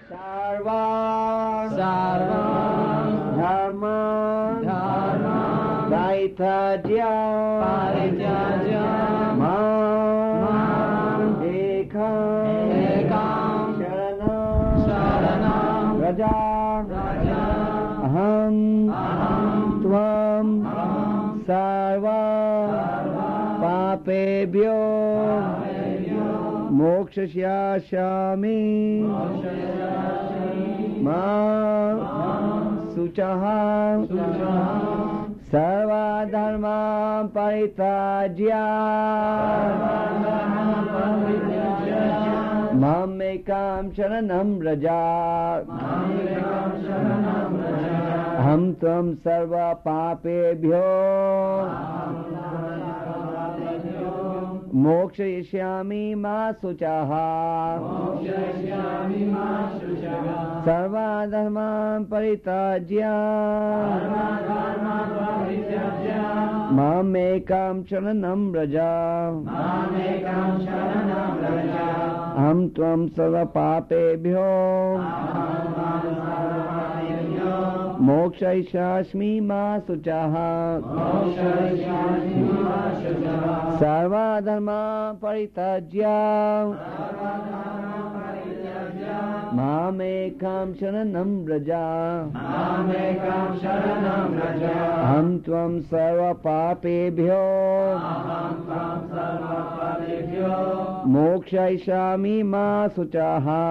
Sarva Dharma Vaitadya Mam Ekam Sharanam Raja Aham Tvam Sarva Papebhyo Mokshashyami Ma Suchaha Sarva Dharma Paritajya Mam Ekam Sharanam Raja Aham Tvam Sarva Papebhyo Mokshayishyami ma suchaha Sarva dharma paritajya Mam ekam sharanam raja Aham tvam sarva papebhyo Mokshayishyami ma suchaha Sarva dharma paritajya Mam ekam sharanam raja Aham tvam sarva papebhyo Mokshayishyami ma suchaha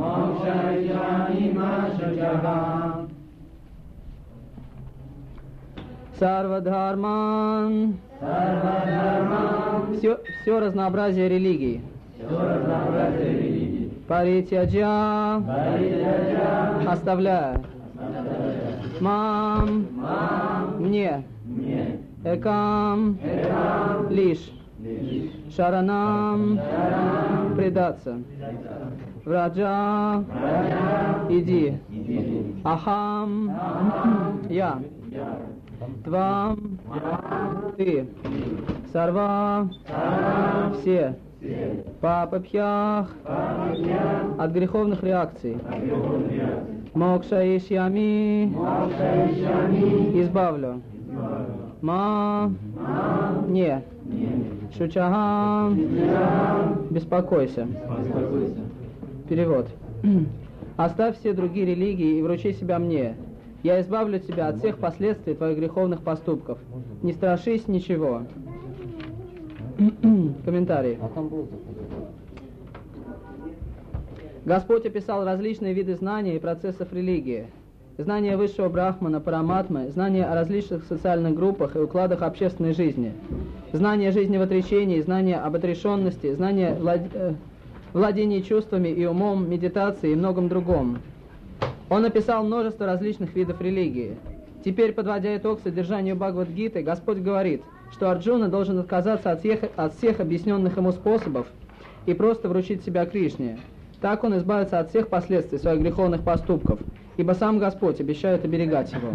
Сарвадхарман. Все разнообразие религий. Паритяджа. Оставляя. Мам. Мне. Экам. Лишь. Шаранам. Предаться. Враджа. Иди. Ахам. Я. Твам, ты, сарва, все, папапхях, от греховных реакций, мокшаишьями, избавлю, ма, не, шучага, беспокойся. Перевод. Оставь все другие религии и вручи себя мне. Я избавлю тебя от всех последствий твоих греховных поступков. Не страшись ничего. Комментарий. Господь описал различные виды знаний и процессов религии. Знание высшего брахмана, параматмы, знание о различных социальных группах и укладах общественной жизни, знание жизни в отречении, знание об отрешенности, знание владения чувствами и умом, медитации и многом другом. Он описал множество различных видов религии. Теперь, подводя итог содержанию Бхагавад-гиты, Господь говорит, что Арджуна должен отказаться от всех объясненных ему способов и просто вручить себя Кришне. Так он избавится от всех последствий своих греховных поступков, ибо сам Господь обещает оберегать его.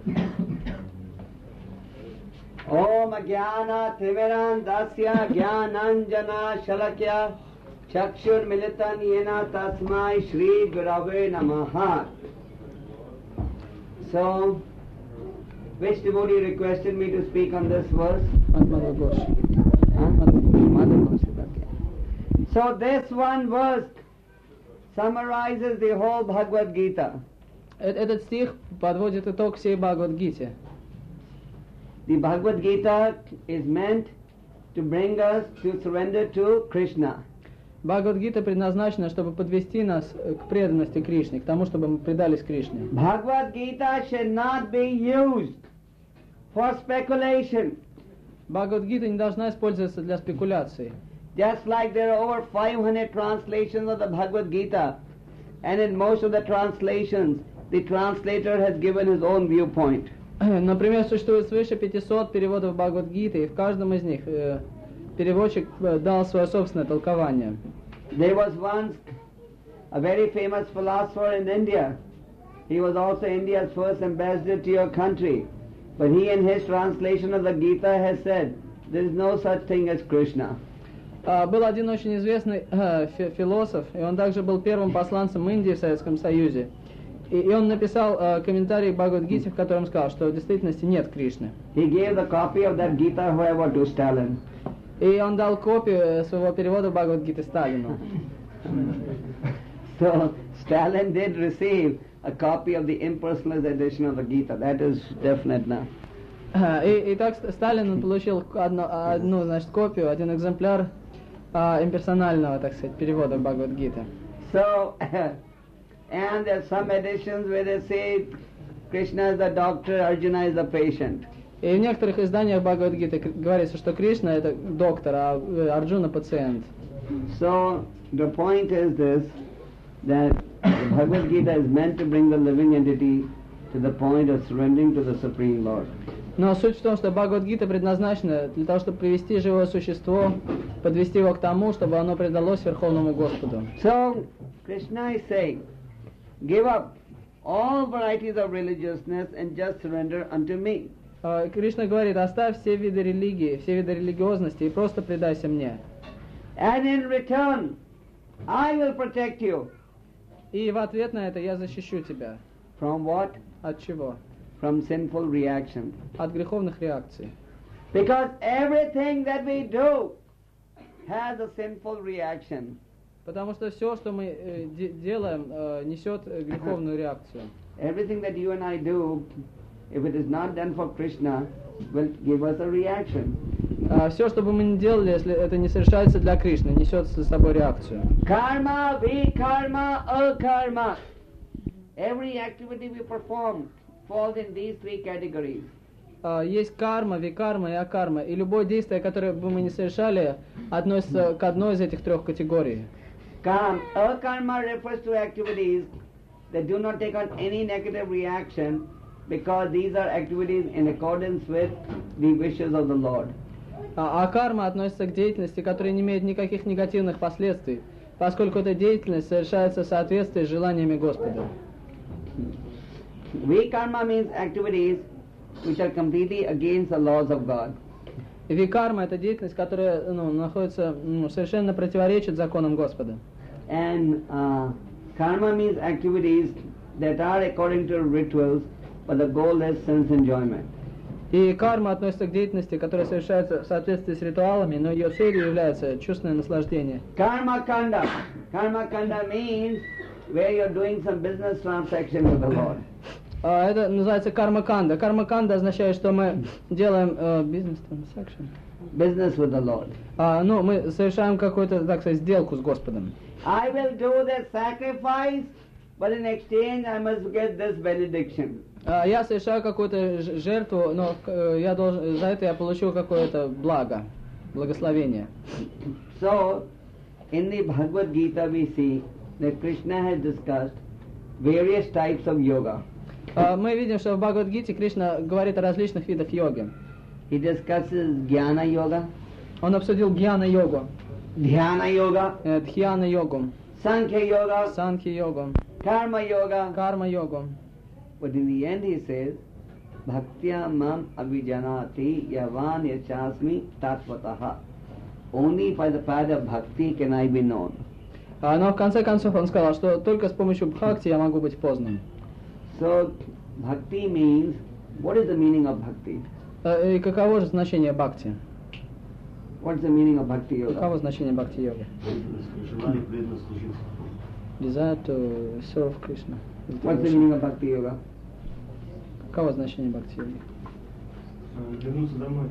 Om Agyana Timirandasya Gyananjana Shalakya Chakshur Militan Yena Tasmai Shri Gurave Namaha. So, which devotee requested me to speak on this verse? So this one verse summarizes the whole Bhagavad Gita. Этот стих подводит итог всей Бхагавад-гите. The Bhagavad Gita is meant to bring us to surrender to Krishna. Бхагавад-гита предназначена, чтобы подвести нас к преданности Кришне, к тому, чтобы мы предались Кришне. Bhagavad Gita should not be used for speculation. Бхагавад-гита не должна использоваться для спекуляций. Just like there are over 500 translations of the Bhagavad Gita, and in most of the translations, the translator has given his own viewpoint. Например, существует свыше 500 переводов Бхагавад-гиты, и в каждом из них переводчик дал свое собственное толкование. There was once a very famous philosopher in India. He was also India's first ambassador to your country. But he in his translation of the Gita has said, there is no such thing as Krishna. Был один очень известный философ, и он также был первым посланцем Индии в Советском Союзе. И он написал комментарий к Бхагавад-гите, в котором сказал, что в действительности нет Кришны. He gave the copy of that Gita, however, to Stalin. И он дал копию своего перевода Бхагавад-гиты Сталину. So Stalin did receive a copy of the impersonalized edition of the Gita. That is definite now. И так Сталин получил одну, значит, копию, один экземпляр имперсонального, так сказать, перевода Бхагавад-гиты. So, and there are some editions where they say Krishna is the doctor, Arjuna is the patient. И в некоторых изданиях Бхагавад-гиты говорится, что Кришна это доктор, а Арджуна пациент. So the point is this, that the Bhagavad Gita is meant to bring the living entity to the point of surrendering to the Supreme Lord. Но суть в том, что Бхагавад-гита предназначена для того, чтобы привести живое существо, подвести его к тому, чтобы оно предалось Верховному Господу. So Krishna is saying, give up all varieties of religiousness and just surrender unto me. Кришна говорит, оставь все виды религии, все виды религиозности и просто предайся мне. And in return, I will protect you. И в ответ на это я защищу тебя. From what? От чего? From sinful reaction. От греховных реакций. Because everything that we do has a sinful reaction. Потому что все, что мы делаем, несет греховную реакцию. Everything that you and I do, if it is not done for Krishna, will give us a reaction. Все, что бы мы ни делали, если это не совершается для Кришны, несет с собой реакцию. Karma, vikarma, akarma. Every activity we perform falls in these three categories. Есть карма, викарма и акарма. И любое действие, которое бы мы ни совершали, относится к одной из этих трех категорий. Akarma refers to activities that do not take on any negative reaction because these are activities in accordance with the wishes of the Lord. А карма относится к деятельности, которая не имеет никаких негативных последствий, поскольку эта деятельность совершается в соответствии с желаниями Господа. Vikarma means activities which are completely against the laws of God. Викарма — это деятельность, которая находится, совершенно противоречит законам Господа. And karma means activities that are according to rituals, but the goal is sense enjoyment. И карма относится к деятельности, которая совершается в соответствии с ритуалами, но ее целью является чувственное наслаждение. Karma kanda. Karma kanda means where you're doing some business transaction with the Lord. Это называется карма-канда. Карма-канда означает, что мы делаем бизнес-транзакшн. Business with the Lord. Мы совершаем какую-то, так сказать, сделку с Господом. I will do the sacrifice, but in exchange I must get this benediction. Я совершаю какую-то жертву, но за это я получу какое-то благо, благословение. So, in the Bhagavad Gita we see that Krishna has discussed various types of yoga. Мы видим, что в Бхагавад-гите Кришна говорит о различных видах йоги. He discusses Jnana Yoga. Он обсудил гьяна-йогу, Dhyana Yoga. дхьяна-йогу, Sankhya Yoga. санхья-йогу, Karma Yoga. карма-йогу. But in the end he says, Bhaktya mam avijanati yavan yachasmi tatvataha. Only by the path of bhakti can I be known. Но в конце концов он сказал, что только с помощью бхакти я могу быть познан. So, bhakti means, what is the meaning of bhakti? И каково же значение бхакти? What's the meaning of bhakti yoga? Каково значение бхакти-йоги? Желание преданно служить. Desire to serve Krishna. What's the meaning of bhakti yoga? Каково значение бхакти-йоги? Вернуться домой.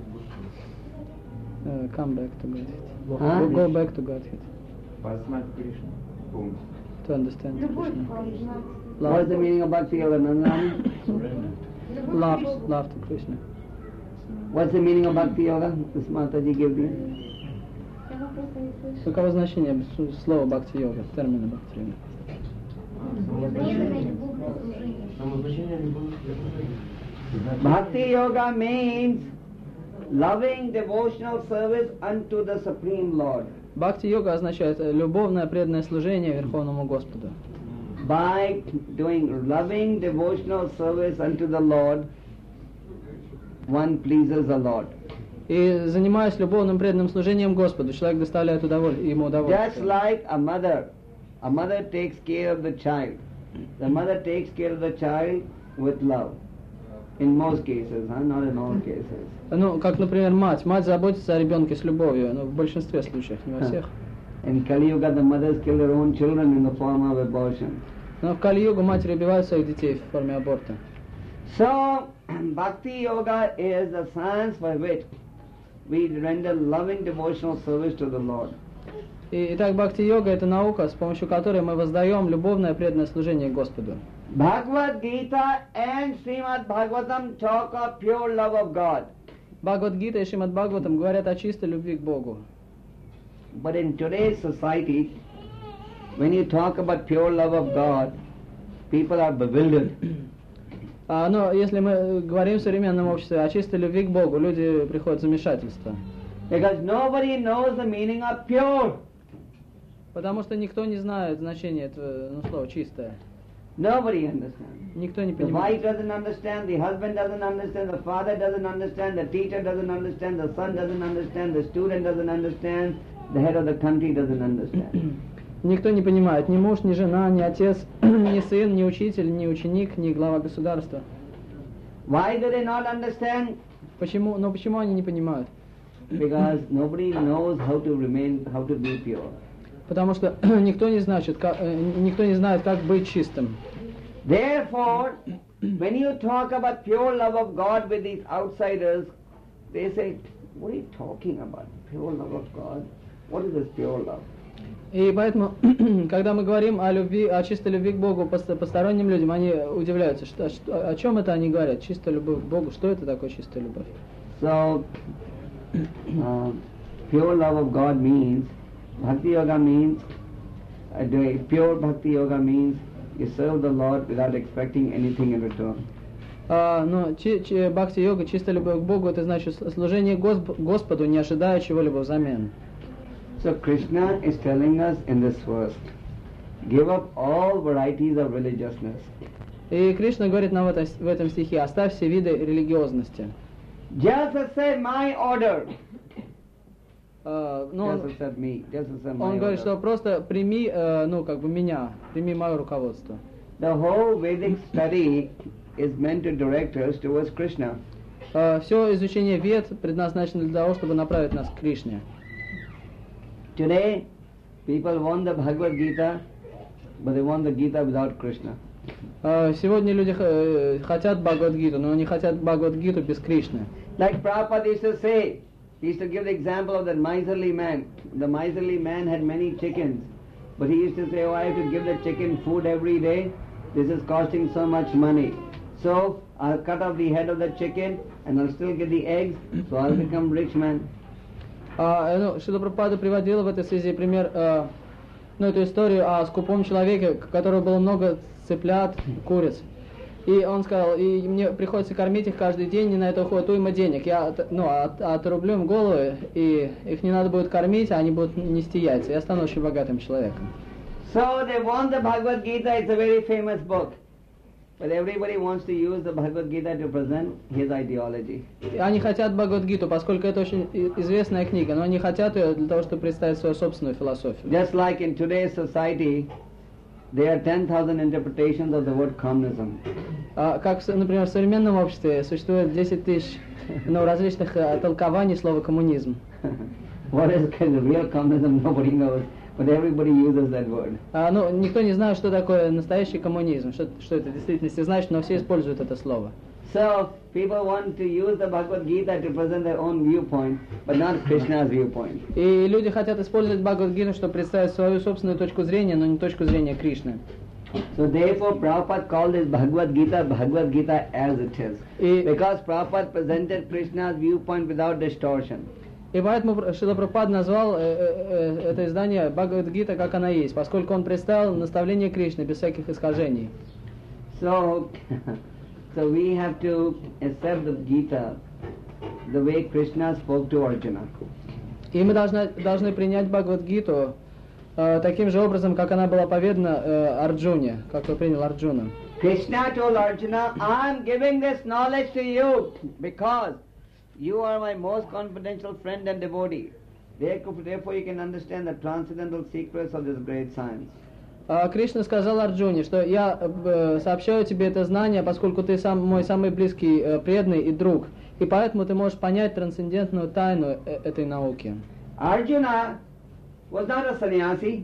Come back to Godhead. А? Go back to Godhead. Познать Кришну полностью. To understand Krishna. What's the meaning of bhakti yoga? Nandani? Love to Krishna. What's the meaning of bhakti yoga? This Mataji gave me. Каково значение слова бхакти-йога, термина бхакти-йога? Самозначение любовь. Bhakti yoga means loving devotional service unto the Supreme Lord. Бхакти-йога означает любовное преданное служение Верховному Господу. By doing loving devotional service unto the Lord, one pleases the Lord. И занимаясь любовным преданным служением Господу, человек доставляет ему Just удовольствие. like a mother takes care of the child. The mother takes care of the child with love. In most cases, not in all cases. Ну, как, например, мать. Мать заботится о ребенке с любовью, но в большинстве случаев, не во всех. In Kali Yuga, the mothers kill their own children in the form of abortion. Но в Кали-югу матери убивают своих детей в форме аборта. So, Bhakti Yoga is the science by which we render loving devotional service to the Lord. Итак, бхакти-йога — это наука, с помощью которой мы воздаем любовное преданное служение Господу. Bhagavad Gita and Srimad Bhagavatam talk of pure love of God. Бхагавад-гита и Шримад Бхагаватам говорят о чистой любви к Богу. But in today's society, when you talk about pure love of God, people are bewildered. Но если мы говорим в современном обществе о чистой любви к Богу, люди приходят в замешательство. Because nobody knows the meaning of pure. Потому что никто не знает значения этого слова «чистое». Nobody understands. Никто не The wife понимает. doesn't understand, the husband doesn't understand, the father doesn't understand, the teacher doesn't understand, the son doesn't understand, the student doesn't understand, the head of the country doesn't understand. Никто не понимает, ни муж, ни жена, ни отец, ни сын, ни учитель, ни ученик, ни глава государства. Why do they not understand? Почему? Но почему они не понимают? Because nobody knows how to be pure. Потому что никто не знает, как быть чистым. Therefore, when you talk about pure love of God with these outsiders, they say, what are you talking about? Pure love of God? What is this pure love? И поэтому, когда мы говорим о любви, о чистой любви к Богу посторонним людям, они удивляются, о чем это они говорят, чистая любовь к Богу, что это такое чистая любовь? So, pure love of God means, Bhakti Yoga means, pure Bhakti Yoga means you serve the Lord without expecting anything in return. Но бхакти-йога, чистая любовь к Богу, это значит служение Господу, не ожидая чего-либо взамен. So Krishna is telling us in this verse, give up all varieties of religiousness. И Кришна говорит нам в этом стихе: оставь все виды религиозности. Just accept my order. Но Just accept me. Just accept my он говорит, что order. просто прими, меня, прими мое руководство. The whole Vedic study is meant to direct us towards Krishna. Все изучение вед предназначено для того, чтобы направить нас к Кришне. Today, people want the Bhagavad Gita, but they want the Gita without Krishna. Сегодня люди хотят Бхагавад-гиту, но не хотят Бхагавад-гиту без Кришны. Like Prabhupada used to say, he used to give the example of that miserly man. The miserly man had many chickens, but he used to say, oh, I have to give the chicken food every day. This is costing so much money. So, I'll cut off the head of the chicken and I'll still get the eggs, so I'll become rich man. Шрила Прабхупада приводила в этой связи пример, эту историю о скупом человеке, у которого было много цыплят, куриц. И он сказал, и мне приходится кормить их каждый день, и на это уходит уйма денег. Я отрублю им головы, и их не надо будет кормить, а они будут нести яйца. Я стану очень богатым человеком. So they want the Bhagavad Gita, it's a very famous book. But everybody wants to use the Bhagavad Gita to present his ideology. Они хотят Бхагавад-гиту, поскольку это очень известная книга, но они хотят ее для того, чтобы представить свою собственную философию. Just like in today's society, there are 10,000 interpretations of the word communism. Как, например, в современном обществе существует 10 тысяч различных толкований слова коммунизм. What is the real communism? Nobody knows, but everybody uses that word. Никто не знает, что такое настоящий коммунизм, что это в действительности значит, но все используют это слово. So, people want to use the Bhagavad Gita to present their own viewpoint, but not Krishna's viewpoint. И люди хотят использовать Бхагавад-гиту, чтобы представить свою собственную точку зрения, но не точку зрения Кришны. So therefore Prabhupada called this Bhagavad Gita as it is. Because Prabhupada presented Krishna's viewpoint without distortion. И поэтому Шрила Прабхупада назвал это издание Бхагавад-гита, как она есть, поскольку он представил наставление Кришны без всяких искажений. So we have to accept the Gita the way Krishna spoke to Arjuna. И мы должны принять Бхагавад-гиту таким же образом, как она была поведана Арджуне, как ее принял Арджуна. Krishna told Arjuna, I am giving this knowledge to you because you are my most confidential friend and devotee. Therefore you can understand the transcendental secrets of this great science. Кришна сказал Арджуне, что я сообщаю тебе это знание, поскольку ты мой самый близкий преданный и друг, и поэтому ты можешь понять трансцендентную тайну этой науки. Arjuna was not a sannyasi.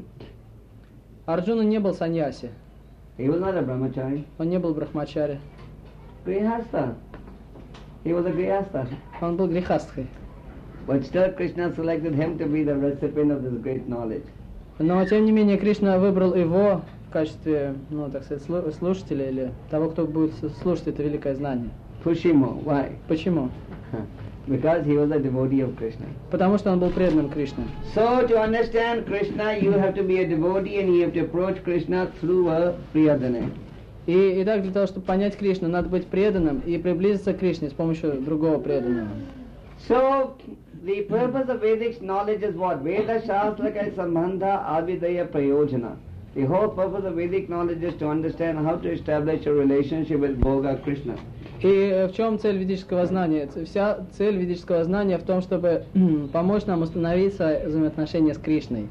Арджуна не был саньяси, He was not a brahmachari. он не был брахмачари, Grihastha. He was a grihastha. он был грехастхой. But still Krishna selected him to be the recipient of this great knowledge. Но тем не менее Кришна выбрал его в качестве, ну так сказать, слушателя или того, кто будет слушать это великое знание. Pushimo. Why? Почему? Because he was a devotee of Krishna. Потому что он был преданным Кришне. So to understand Krishna, you have to be a devotee and you have to approach Krishna through a Priyadhane. И так для того, чтобы понять Кришну, надо быть преданным и приблизиться к Кришне с помощью другого преданного. So the purpose of Vedic knowledge is what? Veda Shastra Kai Sambandha Avidaya Prayojana. The whole purpose of Vedic knowledge is to understand how to establish a relationship with Bhoga Krishna. И в чем цель ведического знания? Вся цель ведического знания в том, чтобы помочь нам установить взаимоотношения с Кришной.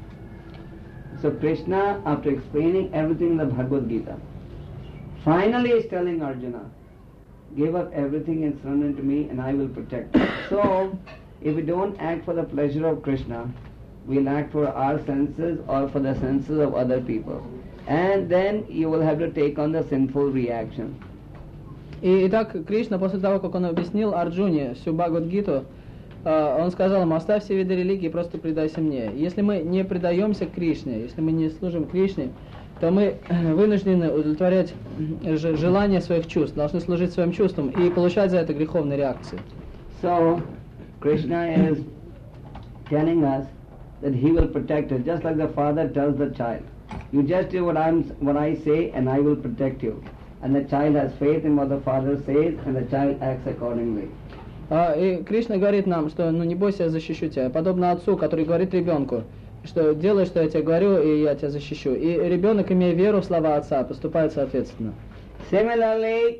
So Krishna, after explaining everything in the Bhagavad Gita, finally is telling Arjuna, give up everything and surrender to me and I will protect you. So, if we don't act for the pleasure of Krishna, we'll act for our senses or for the senses of other people. And then you will have to take on the sinful reaction. И итак, Кришна, после того, как он объяснил Арджуне всю Бхагавад-гиту, он сказал ему: оставь все виды религии, просто предайся мне. Если мы не предаемся Кришне, если мы не служим Кришне, то мы вынуждены удовлетворять желания своих чувств, должны служить своим чувствам и получать за это греховные реакции. So, Krishna is telling us that he will protect us, just like the father tells the child. You just do what I say and I will protect you. And the child has faith in what the father says and the child acts accordingly. И Кришна говорит нам, что не бойся, я защищу тебя. Подобно отцу, который говорит ребенку, что делай, что я тебе говорю, и я тебя защищу. И ребенок, имея веру в слова отца, поступает соответственно. Similarly,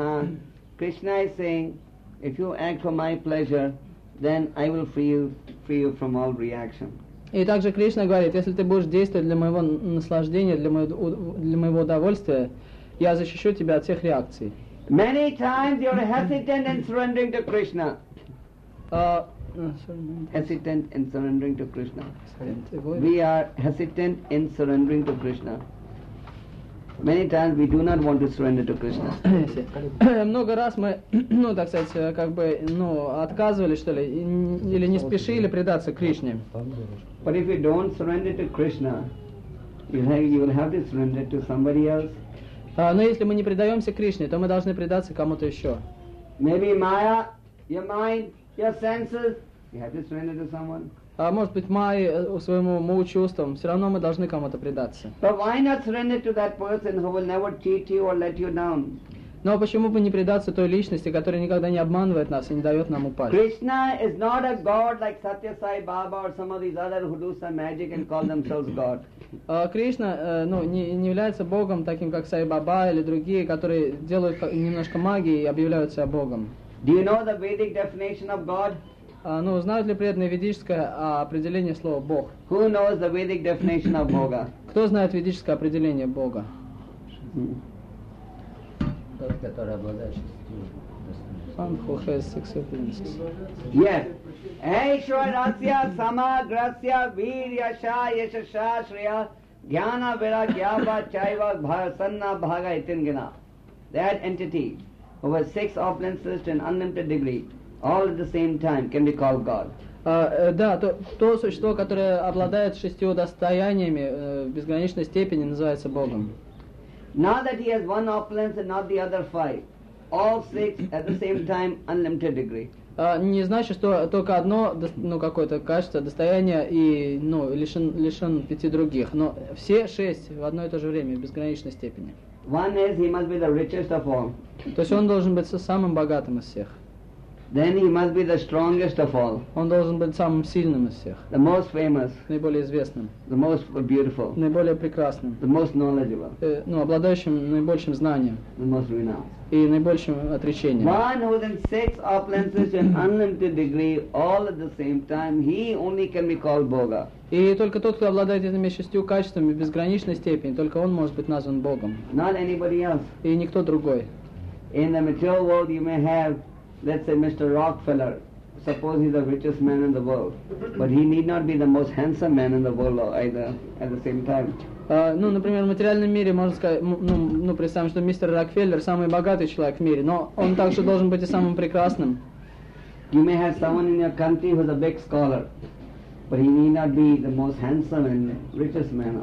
Krishna is saying, if you act for my pleasure, then I will free you from all reaction. И также Кришна говорит, если ты будешь действовать для моего наслаждения, для моего удовольствия, я защищу тебя от всех реакций. Many times you are hesitant in surrendering to Krishna. Hesitant in surrendering to Krishna. We are hesitant in surrendering to Krishna. Many times we do not want to surrender to Krishna. Много раз мы, так сказать, отказывались, что ли, или не спешили предаться Кришне. But if you don't surrender to Krishna, you will have to surrender to somebody else. Но если мы не предаемся Кришне, то мы должны предаться кому-то еще. Maybe Maya, your mind, your senses, you have to surrender to someone. Может быть, своему уму, чувствам, все равно мы должны кому-то предаться. But why not surrender to that person who will never cheat you or let you down? Но почему бы не предаться той личности, которая никогда не обманывает нас и не дает нам упасть? Krishna is not a god like Satya Sai Baba or some of these others who do some magic and call themselves God. Кришна не является Богом таким, как Сай Баба или другие, которые делают немножко магии и объявляют себя Богом. Do you know the Vedic definition of God? Знают ли преданные ведическое определение слова Бог? Who knows the Vedic definition of Bhoga? Кто знает ведическое определение Бога? Тот, который обладает One who has six appearances. Yes. Aishwarasya samagrasya viryasha yashasha shriya jnana viragyava chaiva bhasanna bhaga itingana. That entity who has 6 opulences to an unlimited degree, all at the same time, can be called God. Да, то существо, которое обладает 6 достояниями в безграничной степени, называется Богом. Not that he has 1 opulence and not the other 5. All 6 at the same time, unlimited degree. Не значит, что только одно, какое-то качество, достояние и лишен 5 других, но все 6 в одно и то же время, в безграничной степени. One is he must be the richest of all. То есть он должен быть самым богатым из всех. then he must be the strongest of all, он должен быть самым сильным из всех, the most famous, наиболее известным, the most beautiful, наиболее прекрасным, the most knowledgeable, обладающим наибольшим знанием the most renowned. и наибольшим отречением. One who is in 6 opulences to an unlimited degree, all at the same time, he only can be called Bhoga. И только тот, кто обладает этими 6 качествами в безграничной степени, только он может быть назван Богом, Not anybody else. и никто другой. In the material world you may have, let's say, Mr. Rockefeller. Suppose he's the richest man in the world. But he need not be the most handsome man in the world either at the same time. Например, в материальном мире можно сказать, представим, что мистер Рокфеллер самый богатый человек в мире, но он также должен быть и самым прекрасным. You may have someone in your country who's a big scholar, but he need not be the most handsome and richest man.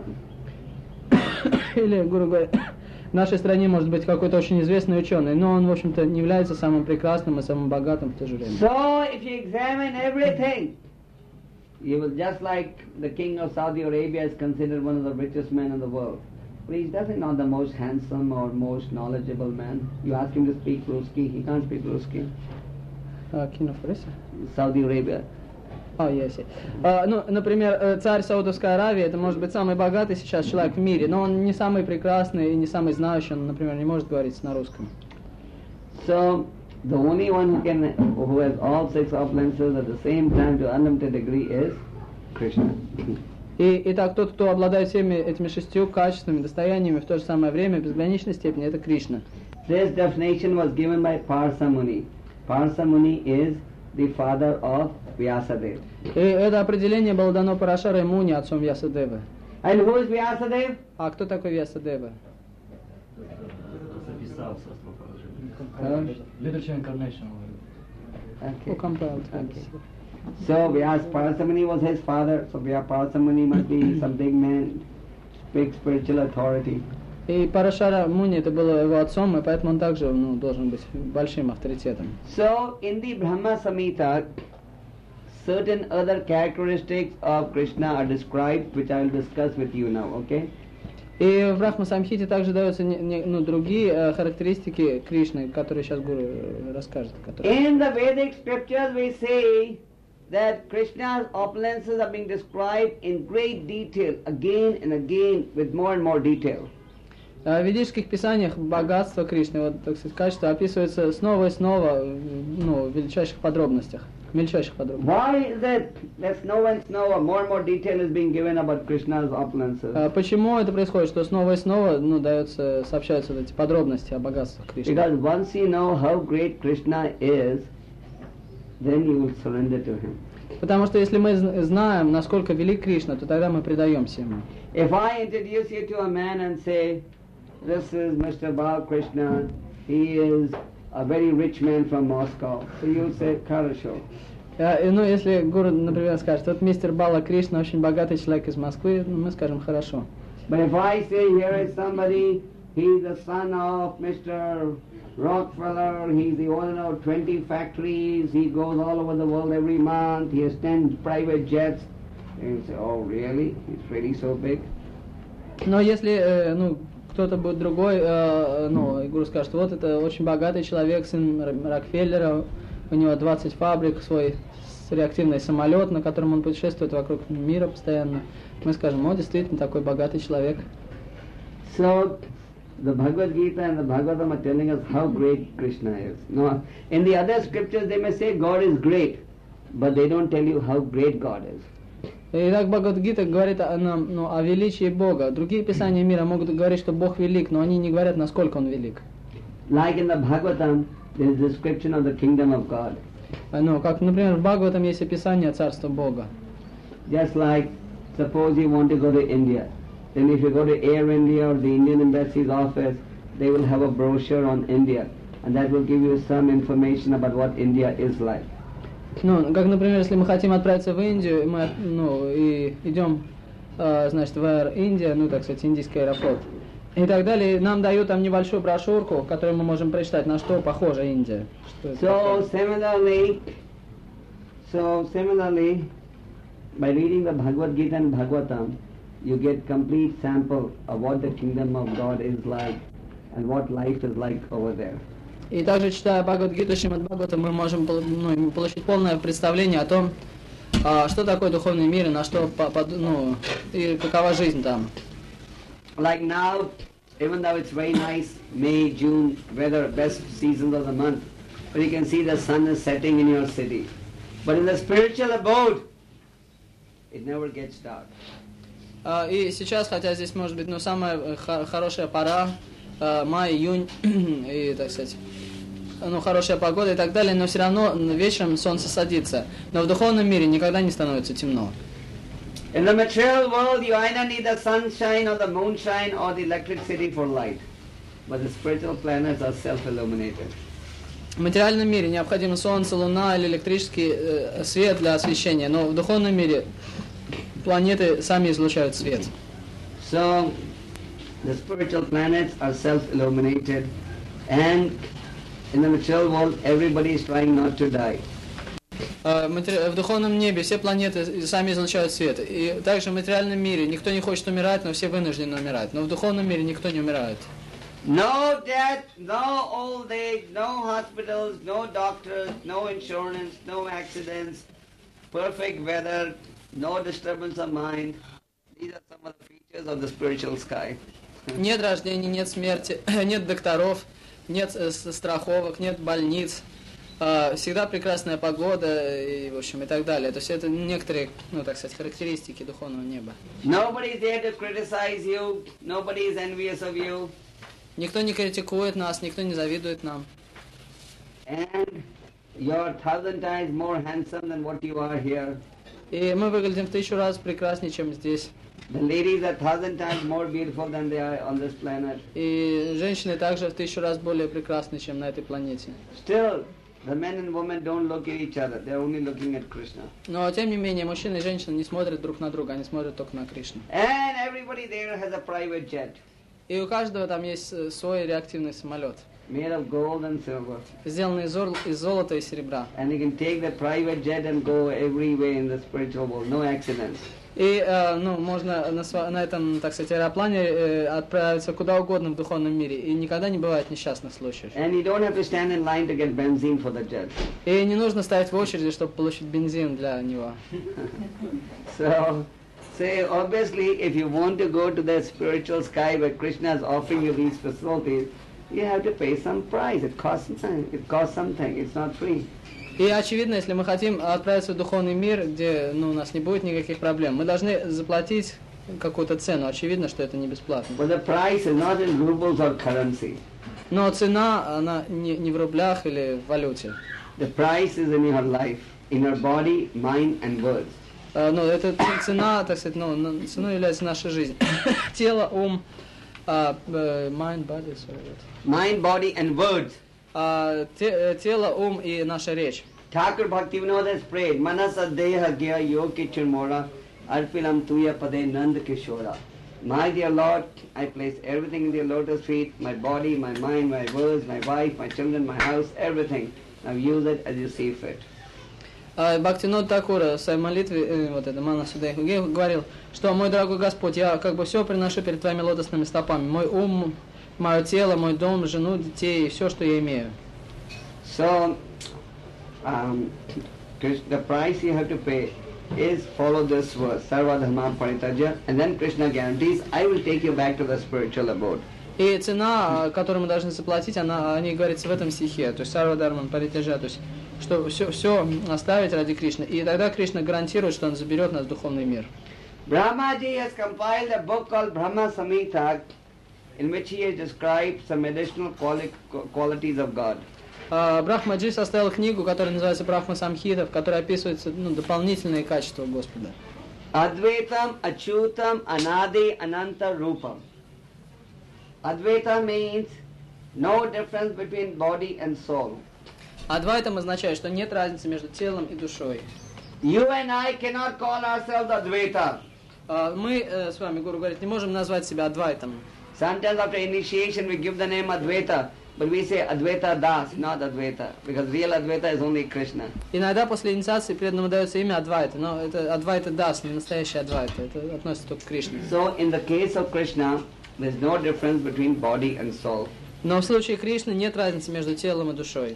Или, грубо говоря, в нашей стране может быть какой-то очень известный ученый, но он, в общем-то, не является самым прекрасным и самым богатым в то же время. So, if you examine everything, you will just like the king of Saudi Arabia is considered one of the richest men in the world. But he's definitely not the most handsome or most knowledgeable man. You ask him to speak Ruski, he can't speak Ruski. King of Russia? Saudi Arabia. Yes. Например, царь Саудовской Аравии, это может быть самый богатый сейчас человек в мире, но он не самый прекрасный и не самый знающий, он, например, не может говорить на русском. So, the only one who has all 6 opulences at the same time to unlimited degree is Krishna. Итак, тот, кто обладает всеми этими 6 качествами, достояниями в то же самое время, в безграничной степени, это Кришна. This definition was given by Parsa Muni. Parsa Muni is the father of Vyasadeva. И это определение было дано Парашарой Муни, отцом Вьясадевы. And who is Vyasadeva? А кто такой Вьясадева? Записался с Махараджи. Literature incarnation. Who compiled? Okay. So Parsa Muni was his father, so Parsa Muni must be some big man, big spiritual authority. И Парашара Муни это было его отцом, и поэтому он также должен быть большим авторитетом. So in the Brahma Samhita, certain other characteristics of Krishna are described, which I will discuss with you now, okay? И в Брахма Самхите также даются другие характеристики Кришны, которые сейчас Гуру расскажет. In the Vedic scriptures we say that Krishna's opulences are being described in great detail again and again with more and more detail. В ведических писаниях богатство Кришны, вот, так сказать, качество описывается снова и снова, в величайших подробностях. Why is it that снова и снова more and more detail is being given about Krishna's opulences? Почему это происходит, что снова и снова сообщаются вот эти подробности о богатствах Кришны? Because once you know how great Krishna is, then you will surrender to him. Потому что если мы знаем, насколько велик Кришна, то тогда мы предаемся ему. If I introduce you to a man and say, this is Mr. Balakrishna, he is a very rich man from Moscow, so you'll say, Karasho. Если Гуру, например, скажет, вот мистер Бала Кришна, очень богатый человек из Москвы, мы скажем, хорошо. But if I say, here is somebody, he's the son of Mr. Rockefeller, he's the owner of 20 factories, he goes all over the world every month, he has 10 private jets, and you say, oh really? He's really so big? Но если, кто-то будет другой, Гуру скажет, вот это очень богатый человек, сын Рокфеллера, у него 20 фабрик, свой реактивный самолет, на котором он путешествует вокруг мира постоянно. Мы скажем, действительно такой богатый человек. So, the Bhagavad Gita and the Bhagavatam are telling us how great Krishna is. No, in the other scriptures they may say God is great, but they don't tell you how great God is. Итак, Бхагавад-гита говорит о величии Бога. Другие писания мира могут говорить, что Бог велик, но они не говорят, насколько Он велик. Like in the Bhagavatam, there is a description of the kingdom of God. Как, например, в Бхагаватам есть описание Царства Бога. Just like, suppose you want to go to India, then if you go to Air India or the Indian Embassy's office, they will have a brochure on India, and that will give you some information about what India is like. Как, например, если мы хотим отправиться в Индию, мы и идем, значит, в Air India, так сказать, индийский аэрофлот, и так далее, нам дают там небольшую брошюрку, которую мы можем прочитать, на что похожа Индия. So similarly, by reading the Bhagavad Gita and Bhagavatam, you get complete sample of what the kingdom of God is like and what life is like over there. И также, читая Бхагавад-гиту Шримад Бхагавата, мы можем получить полное представление о том, что такое духовный мир и на что, и какова жизнь там. Like now, even though it's very nice, May, June, weather, best seasons of the month, but you can see the sun is setting in your city. But in the spiritual abode, it never gets dark. И сейчас, хотя здесь может быть самая хорошая пора, май, июнь, и, так сказать, хорошая погода и так далее, но все равно вечером солнце садится. Но в духовном мире никогда не становится темно. In the material world, you either need the sunshine or the moonshine or the electricity for light. But the spiritual planets are self-illuminated. В материальном мире необходимо солнце, луна или электрический свет для освещения, но в духовном мире планеты сами излучают свет. So, the spiritual planets are self-illuminated, and in the material world, everybody is trying not to die. В духовном небе все планеты сами излучают свет. И также в материальном мире никто не хочет умирать, но все вынуждены умирать. Но в духовном мире никто не умирает. No death, no old age, no hospitals, no doctors, no insurance, no accidents, perfect weather, no disturbance of mind. These are some of the features of the spiritual sky. Нет рождения, нет смерти, нет докторов, нет страховок, нет больниц. Всегда прекрасная погода и, в общем, и так далее. То есть это некоторые, так сказать, характеристики духовного неба. Nobody is there to criticize you. Nobody is envious of you. Никто не критикует нас, никто не завидует нам. And you're 1,000 times more handsome than what you are here. И мы выглядим в 1000 раз прекраснее, чем здесь. The ladies are 1,000 times more beautiful than they are on this planet. И женщины также в 1000 раз более прекрасны, чем на этой планете. Still, the men and women don't look at each other. They're only looking at Krishna. Но тем не менее, мужчины и женщины не смотрят друг на друга, они смотрят только на Кришну. And everybody there has a private jet. И у каждого там есть свой реактивный самолет, Made of gold and silver. сделанный из золота и серебра. And you can take the private jet and go everywhere in the spiritual world. No accidents. И можно на этом, так сказать, аэроплане отправиться куда угодно в духовном мире, и никогда не бывает несчастных случаев. And you don't have to stand in line to get benzene for the jet. И не нужно стоять в очереди, чтобы получить бензин для него. So, say obviously if you want to go to the spiritual sky where Krishna is offering you these facilities, you have to pay some price. It costs something. It's not free. И очевидно, если мы хотим отправиться в духовный мир, где у нас не будет никаких проблем, мы должны заплатить какую-то цену. Очевидно, что это не бесплатно. But the price is not in rubles or currency. Но цена, она не в рублях или в валюте. The price is in your life, in your body, mind and words. Это цена, так сказать, ценой является наша жизнь. Тело, ум, mind, body, Mind, body and words. Тело, ум и наша речь. Thakur Bhaktivinoda has prayed, Manasa Deha Gya Yokichur Mora Arpilam Tuya Pade Nand Kishora. My dear Lord, I place everything in your lotus feet, my body, my mind, my words, my wife, my children, my house, everything. Now use it as you see fit. Бхактивинода Тхакур в своей молитве, Манаса Деха Гья, говорил, что мой дорогой Господь, я все приношу перед твоими лотосными стопами. Мой ум, мое тело, мой дом, жену, детей, все, что я имею. So, the price you have to pay is follow this verse, Sarva Dharma Paritajya, and then Krishna guarantees, I will take you back to the spiritual abode. И цена, которую мы должны заплатить, о ней говорится в этом стихе, то есть Сарва Дharma Паритяджа, то есть что все оставить ради Кришны. И тогда Кришна гарантирует, что он заберет нас в духовный мир. Brahmaji has compiled a book called Brahma Samhita, in which he has described some additional qualities of God. Брахмаджи составил книгу, которая называется Брахма Самхита, в которой описываются дополнительные качества Господа. Advaitam, Achyutam, Anadi, Ananta, Rupam. Advaita means no difference between body and soul. Адвайтам означает, что нет разницы между телом и душой. You and I cannot call ourselves Advaita. Мы с вами, Гуру говорит, не можем назвать себя Адвайтом. Sometimes after initiation we give the name Advaita, but we say Advaita Das, not Advaita, because real Advaita is only Krishna. Иногда после инициации преданному дается имя Адвайта, но это Адвайта Дас, не настоящий Адвайта, это относится только к Кришне. So in the case of Krishna, there is no difference between body and soul. Но в случае Кришны нет разницы между телом и душой.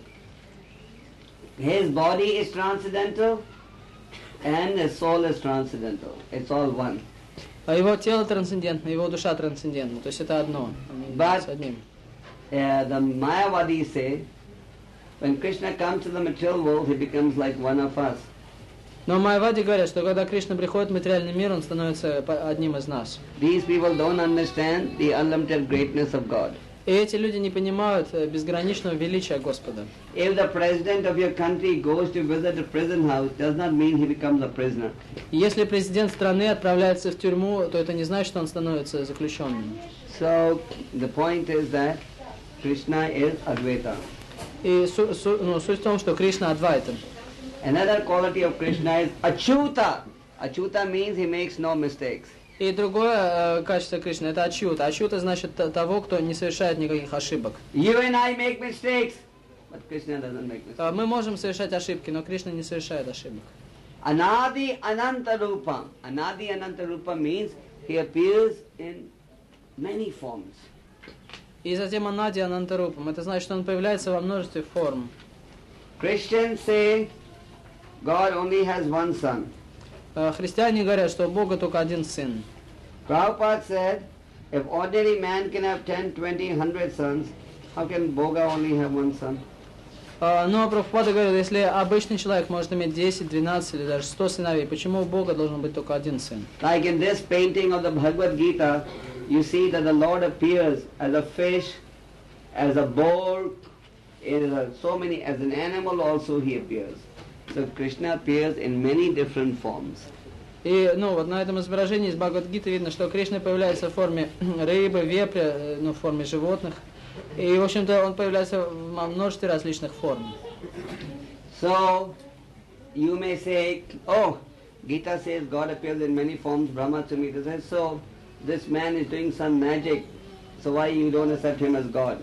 His body is transcendental and his soul is transcendental. It's all one. А его тело трансцендентно, его душа трансцендентна. То есть это одно. Они But- с одним. The Mayavadis say, when Krishna comes to the material world, he becomes like one of us. Но майявади говорят, что когда Кришна приходит в материальный мир, он становится одним из нас. These people don't understand the unlimited greatness of God. И эти люди не понимают безграничного величия Господа. If the president of your country goes to visit a prison house, does not mean he becomes a prisoner. И если президент страны отправляется в тюрьму, то это не значит, что он становится заключенным. So the point is that Krishna is Advaita. И суть в том, что Кришна Адвайта. Another quality of Krishna is Achyuta. Achyuta means he makes no mistakes. И другое качество Кришны – это ачюта. Ачюта значит того, кто не совершает никаких ошибок. You and I make mistakes, but Krishna doesn't make mistakes. Мы можем совершать ошибки, но Кришна не совершает ошибок. Anadi Ananta Rupa. Anadi Ananta Rupa means he appears in many forms. И затем Анади Анантарупам. Это значит, что он появляется во множестве форм. Christians say God only has one son. Христиане говорят, что у Бога только один сын. Prabhupada said, if ordinary man can have 10, 20, 100 sons, how can Boga only have one son? Но Прабхупада говорит, если обычный человек может иметь 10, 12 или даже 100 сыновей, почему у Бога должен быть только один сын? Like in this painting of the Bhagavad Gita, you see that the Lord appears as a fish, as a boar, as an animal also he appears. So Krishna appears in many different forms. И, вот на этом изображении из Бхагавад-гиты видно, что Кришна появляется в форме рыбы, вепря, в форме животных. И, в общем-то, он появляется во множестве различных форм. So, you may say, oh, Gita says God appears in many forms, Brahma Samhita says, so this man is doing some magic, so why you don't accept him as God?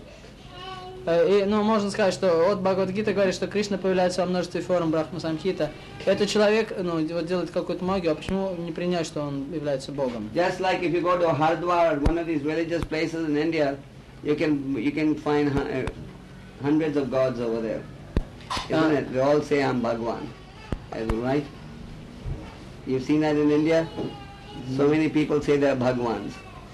И, можно сказать, что от Бхагавад-гиты говорит, что Кришна появляется во множестве форм Брахма Самхита. Этот человек, делает какую-то магию, а почему не принять, что он является Богом? Just like if you go to Haridwar or one of these religious places in India, you can find hundreds of gods over there. Isn't it? They all say I'm Bhagwan. Right? You've seen that in India? So many people say they're Bhagwans.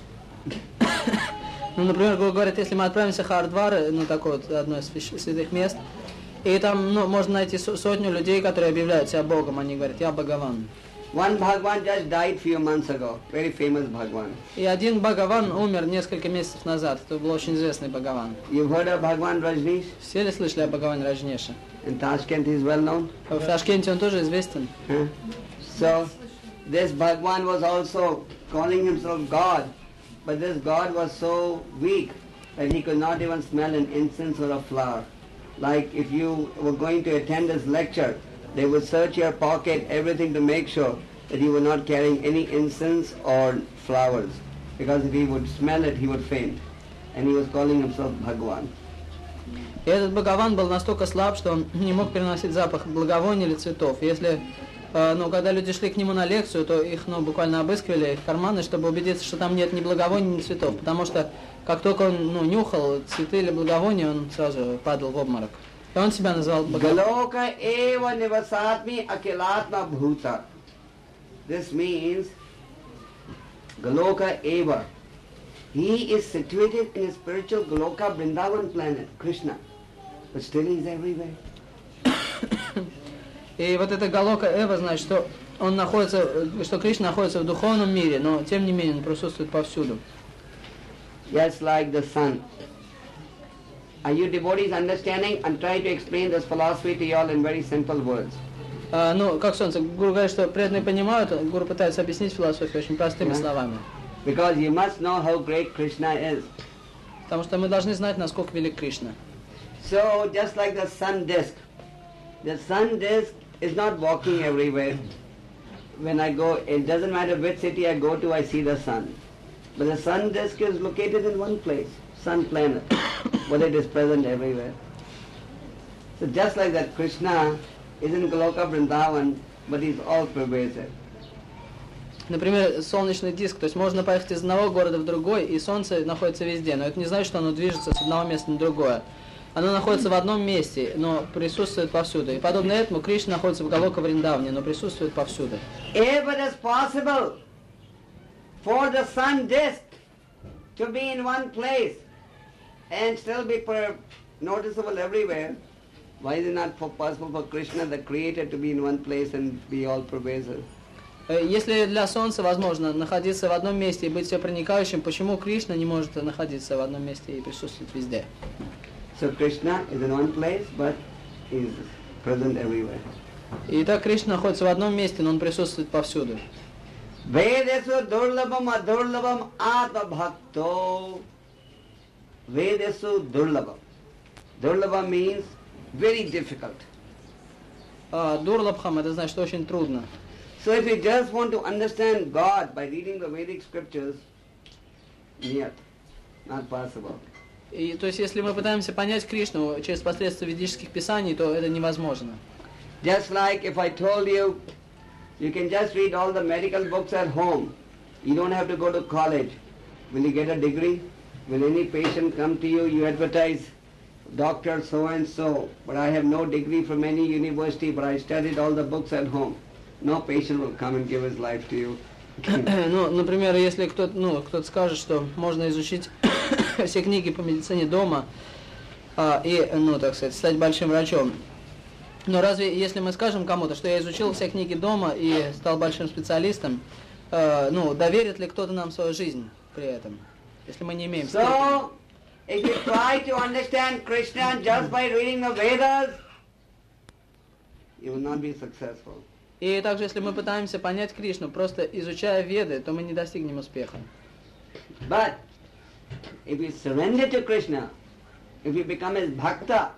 Например, говорят, если мы отправимся в Хардвар, такое одно из святых мест, и там можно найти сотню людей, которые объявляют себя Богом, они говорят, я Бхагаван. One Bhagwan just died few months ago, very famous Bhagwan. И один Бхагаван умер несколько месяцев назад, это был очень известный Бхагаван. You've heard of Bhagwan Rajneesh? Все ли слышали о Бхагаване Раджнеше? In Tashkent he is well known. В Ташкенте он тоже известен. So, this Bhagwan was also calling himself God, but this God was so weak that he could not even smell an incense or a flower. Like if you were going to attend this lecture, they would search your pocket, everything to make sure that you were not carrying any incense or flowers. Because if he would smell it, he would faint. And he was calling himself Bhagwan. И этот Бхагаван был настолько слаб, что он не мог переносить запах благовония или цветов. Если, когда люди шли к нему на лекцию, то их, буквально обыскивали их карманы, чтобы убедиться, что там нет ни благовония, ни цветов. Потому что, как только он, нюхал цветы или благовония, он сразу падал в обморок. И он себя называл Бхагаван. Galoka eva nivasatmi akilatma bhuta. This means Galoka eva. He is situated in a spiritual Goloka Vrindavan planet, Krishna. But still he is everywhere. И вот это Галока Эва, значит, что он находится, что Кришна находится в духовном мире, но тем не менее он присутствует повсюду. Just like the sun. Are you devotees understanding? And try to explain this philosophy to you all in very simple words. Как солнце, Гуру говорит, что преданные понимают, Гуру пытается объяснить философию очень простыми словами. Because you must know how great Krishna is. Потому что мы должны знать, насколько велик Кришна. So, just like the sun disk is not walking everywhere. When I go, it doesn't matter which city I go to, I see the sun. But the sun disk is located in one place, sun planet, but it is present everywhere. So just like that, Krishna is in Goloka Vrindavan, but he's all pervasive. Например, солнечный диск, то есть можно поехать из одного города в другой, и солнце находится везде, но это не значит, что оно движется с одного места на другое. Оно находится в одном месте, но присутствует повсюду. И подобно этому Кришна находится в Галока Вриндаване, но присутствует повсюду. If it is possible for the sun disk to be in one place and still be noticeable everywhere, why is it not possible for Krishna, the Creator, to be in one place and be all pervasive? Если для Солнца возможно находиться в одном месте и быть все проникающим, почему Кришна не может находиться в одном месте и присутствовать везде? So Krishna is in one place, but is present everywhere. Итак, Кришна находится в одном месте, но он присутствует повсюду. Vedesu durlabam adurlabam atma bhakto. Vedesu durlabam. Durlabam means very difficult. Дурлабхам, это значит очень трудно. So if you just want to understand God by reading the Vedic scriptures, yet, not possible. И, то есть, если мы пытаемся понять Кришну через посредством ведических писаний, то это невозможно. Just like if I told you, you can just read all the medical books at home. You don't have to go to college. Will you get a degree? Will any patient come to you, you advertise, Doctor so-and-so, but I have no degree from any university, but I studied all the books at home. No patient will come and give his life to you. Ну, например, если кто-то скажет, что можно изучить все книги по медицине дома и, так сказать, стать большим врачом. Но разве, если мы скажем кому-то, что я изучил все книги дома и стал большим специалистом, доверит ли кто-то нам свою жизнь при этом, если мы не имеем степени? So, if you try to understand Krishna just by reading the Vedas, you will not be successful. И также, если мы пытаемся понять Кришну, просто изучая Веды, то мы не достигнем успеха. But if you surrender to Krishna, if you become his bhakta,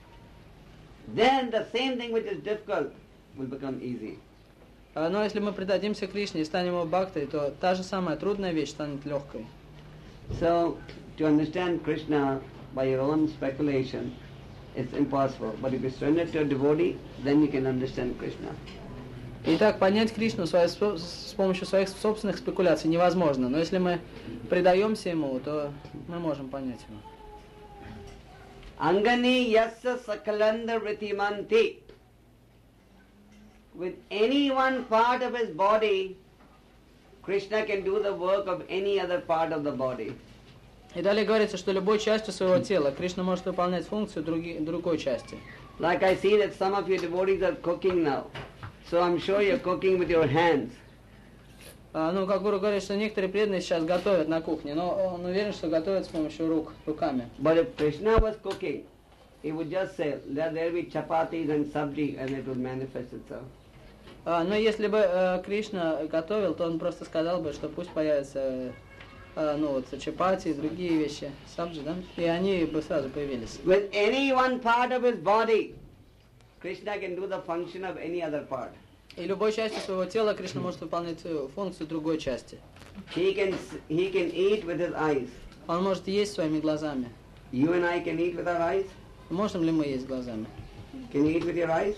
then the same thing which is difficult will become easy. Но если мы предадимся Кришне и станем его бхактой, то та же самая трудная вещь станет легкой. So, to understand Krishna by your own speculation, it's impossible. But if you surrender to a devotee, then you can understand Krishna. Итак, понять Кришну с помощью своих собственных спекуляций невозможно. Но если мы предаемся ему, то мы можем понять его. Angani yasya sakalandar vritimanti. With any one part of his body, Krishna can do the work of any other part of the body. И далее говорится, что любой частью своего тела Кришна может выполнять функцию другой части. Like I see that some of your devotees are cooking now. So I'm sure you're cooking with your hands. Как Гуру говорит, что некоторые преданные сейчас готовят на кухне, но он уверен, что готовят с помощью руками. But if Krishna was cooking, he would just say, let there be chapatis and sabji, and it would manifest itself. Но если бы Кришна готовил, то он просто сказал бы, что пусть появятся чапати и другие вещи, сабджи, да? И они бы сразу появились. With any one part of his body, Krishna can do the function of any other part. И любой частью своего тела Кришна может выполнять функцию другой части. He can eat with his eyes. Он может есть своими глазами. You and I can eat with our eyes. Можем ли мы есть глазами? Can you eat with your eyes?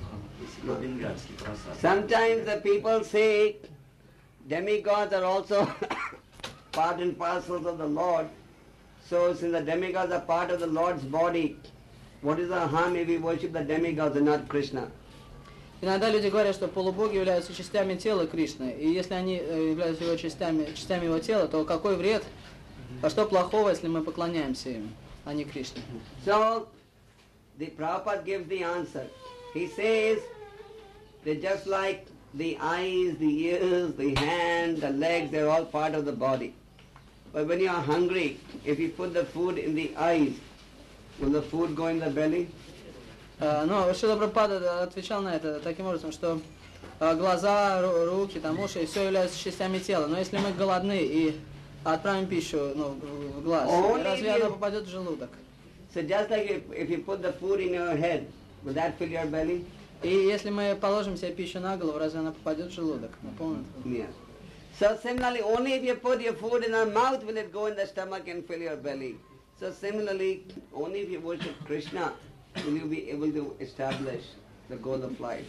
Sometimes the people say demigods are also part and parcels of the Lord. So since the demigods are part of the Lord's body, what is the harm if we worship the demigods and not Krishna? Иногда люди говорят, что полубоги являются частями тела Кришны, и если они являются его частями его тела, то какой вред, а что плохого, если мы поклоняемся им, а не Кришне? So, the Prabhupada gives the answer. He says, they're just like the eyes, the ears, the hand, the legs, they're all part of the body. But when you are hungry, if you put the food in the eyes, will the food go in the belly? Но Шрила Прабхупада отвечал на это таким образом, что глаза, руки, уши, все являются частями тела. Но если мы голодны и отправим пищу в глаз, разве она попадет в желудок? So just like if you put the food in your head, will that fill your belly? И если мы положим себе пищу на голову, разве она попадет в желудок? Yeah. So similarly, only if you put your food in your mouth will it go in the stomach and fill your belly. So similarly, only if you worship Krishna will you be able to establish the goal of life.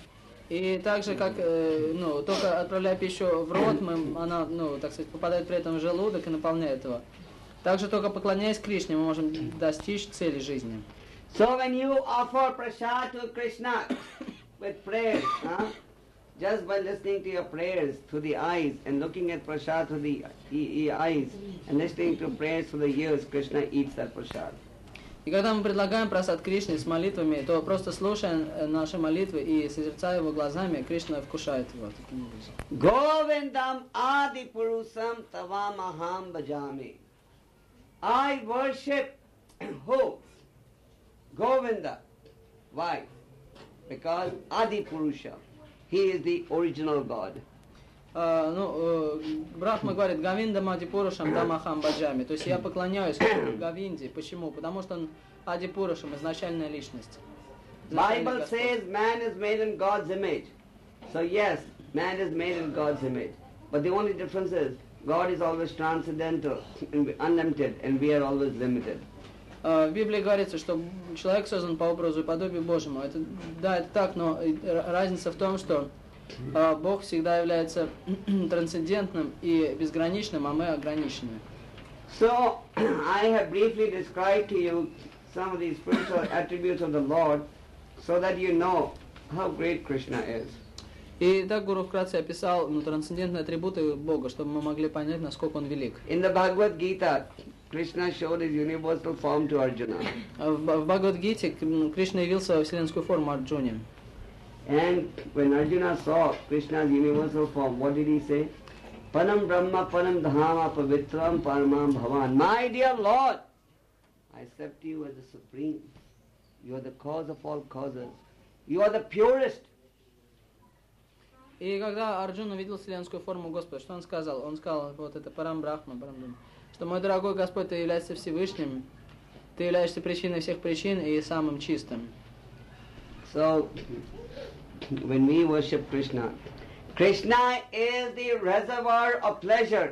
И так же, как, ну, только отправляя пищу в рот, она, ну, так сказать, попадает при этом в желудок и наполняет его. Также только поклоняясь Кришне, мы можем достичь цели жизни. So when you offer prasad to Krishna with prayers, just by listening to your prayers through the eyes and looking at prasad through the eyes and listening to prayers through the ears, Krishna eats that prasad. И когда мы предлагаем прасад Кришне с молитвами, то просто слушая наши молитвы и созерцая его глазами, Кришна вкушает его таким образом. Govindam adi purusam tavamaham bhajami. I worship who? Govinda. Why? Because Adi Purusha. He is the original God. Брахма говорит, Говинда Мади Пурушам Тамахам Баджами. То есть я поклоняюсь Говинде. Почему? Потому что он Ади Пурушам, изначальная личность. Bible says man is made in God's image. So yes, man is made in God's image. But the only difference is, God is always transcendental and unlimited, and we are always limited. В Библии говорится, что человек создан по образу и подобию Божьему. Это так, но разница в том, что Бог всегда является трансцендентным и безграничным, а мы ограничены. So, I have briefly described to you some of the spiritual attributes of the Lord, so that you know how great Krishna is. И так Гуру вкратце описал трансцендентные атрибуты Бога, чтобы мы могли понять, насколько Он велик. In the Bhagavad Gita, Krishna showed his universal form to Arjuna. В Бхагавад-гите Кришна явил свою вселенскую форму Арджуне. And when Arjuna saw Krishna's universal form, what did he say? Panam Brahma Panam Dhama Pavitram Paramam Bhavan. My dear Lord, I accept you as the supreme. You are the cause of all causes. You are the purest. И когда Арджуна увидел вселенскую форму Господа, что он сказал? Он сказал, вот это Парам Брахма, что мой дорогой Господь, Ты являешься Всевышним, Ты являешься причиной всех причин и самым чистым. So, when we worship Krishna, Krishna is the reservoir of pleasure.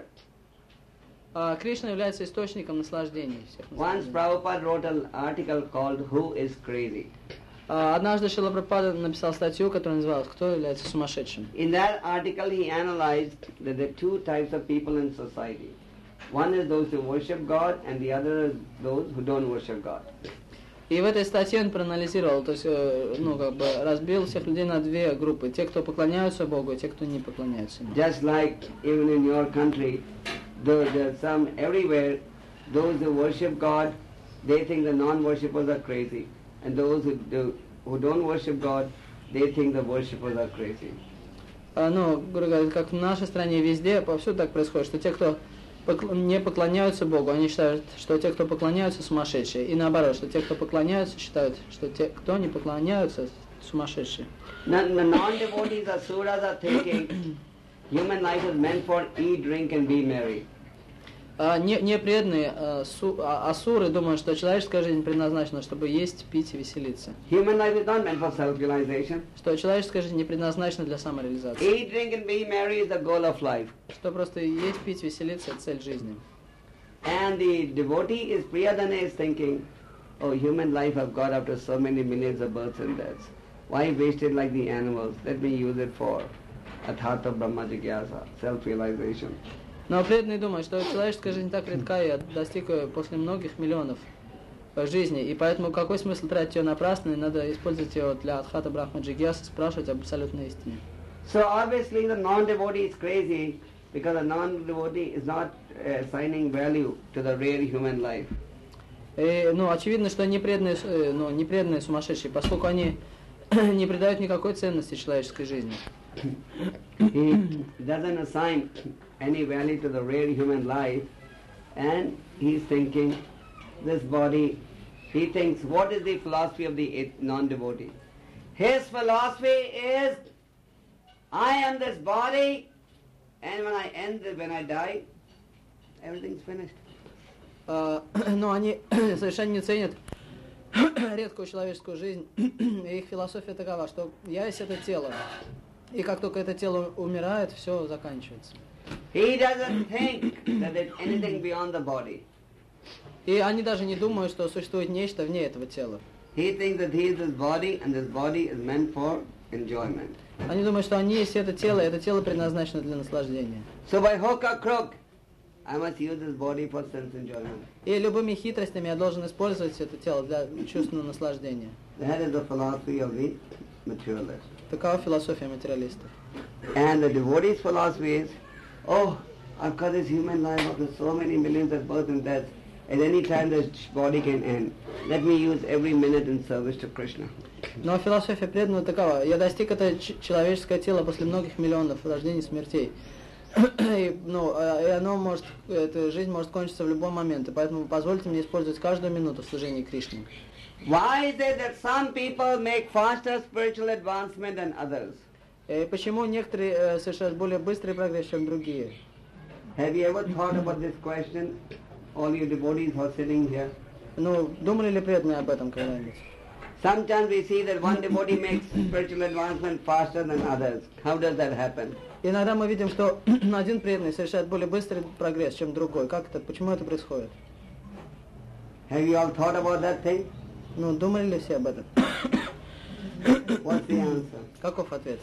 Кришна является источником наслаждений. Once Prabhupada wrote an article called Who is Crazy? Однажды Шрила Прабхупада написал статью, которая называлась «Кто является сумасшедшим?». In that article he analyzed that there are two types of people in society. One is those who worship God and the other is those who don't worship God. И в этой статье он проанализировал, то есть, разбил всех людей на две группы. Те, кто поклоняются Богу, и те, кто не поклоняются Ему. Just like even in your country, there are some everywhere, those who worship God, they think the non-worshippers are crazy. And those who don't worship God, they think the worshippers are crazy. Гуру говорит, как в нашей стране везде, повсюду так происходит, что те, кто не поклоняются Богу, они считают, что те, кто поклоняются, сумасшедшие. И наоборот, что те, кто поклоняются, считают, что те, кто не поклоняются, сумасшедшие. The non-devotees, asuras, are thinking human life is meant for eat, drink and be merry. Непреданные асуры думают, что человеческая жизнь предназначена, чтобы есть, пить и веселиться. Human life is not meant for self-realization. Что человеческая жизнь не предназначена для самореализации. Eat, drink and be merry is the goal of life. Что просто есть, пить, веселиться — это цель жизни. And the devotee is Priyadana is thinking, oh, human life I've got after so many millions of births and deaths. Why waste it like the animals? Let me use it for Athartha Brahma Jigyasa, self-realization. Но преданные думают, что человеческая жизнь так редка и достиг после многих миллионов жизней, и поэтому какой смысл тратить ее напрасно, и надо использовать ее для Адхата Брахма Джигьясы, спрашивать об абсолютной истине. So obviously the non-devotee is crazy because the non-devotee is not assigning value to the real human life. И, очевидно, что непреданные сумасшедшие, поскольку они не придают никакой ценности человеческой жизни. He doesn't assign any value to the real human life, and he's thinking, this body, he thinks, what is the philosophy of the non-devotee? His philosophy is, I am this body, and when I die, everything's finished. Но они совершенно не ценят редкую человеческую жизнь, и их философия такова, что я есть это тело. И как только это тело умирает, все заканчивается. He doesn't think that there's anything beyond the body. И они даже не думают, что существует нечто вне этого тела. He thinks that he is this body and this body is meant for enjoyment. Они думают, что они есть это тело предназначено для наслаждения. So by hook or crook, I must use this body for sense enjoyment. И любыми хитростями я должен использовать это тело для чувственного наслаждения. That is the philosophy of the materialist. Такова философия материалистов. And the devotee's philosophy is, oh, I've got this human life after so many millions of births and deaths. At any time this body can end. Let me use every minute in service to Krishna. Но философия преданного такова. Я достиг это человеческое тело после многих миллионов рождений и смертей. И оно может, эта жизнь может кончиться в любой момент. И поэтому позвольте мне использовать каждую минуту в служении Кришне. Why is it that some people make faster spiritual advancement than others? И почему некоторые совершают более быстрый прогресс, чем другие? Have you ever thought about this question? All you devotees who are sitting here. Ну, думали ли преданные об этом когда-нибудь? Sometimes we see that one devotee makes spiritual advancement faster than others. How does that happen? Иногда мы видим, что один преданный совершает более быстрый прогресс, чем другой. Как это? Почему это происходит? Have you all thought about that thing? Ну, думали ли все об этом? What's the answer? Каков ответ?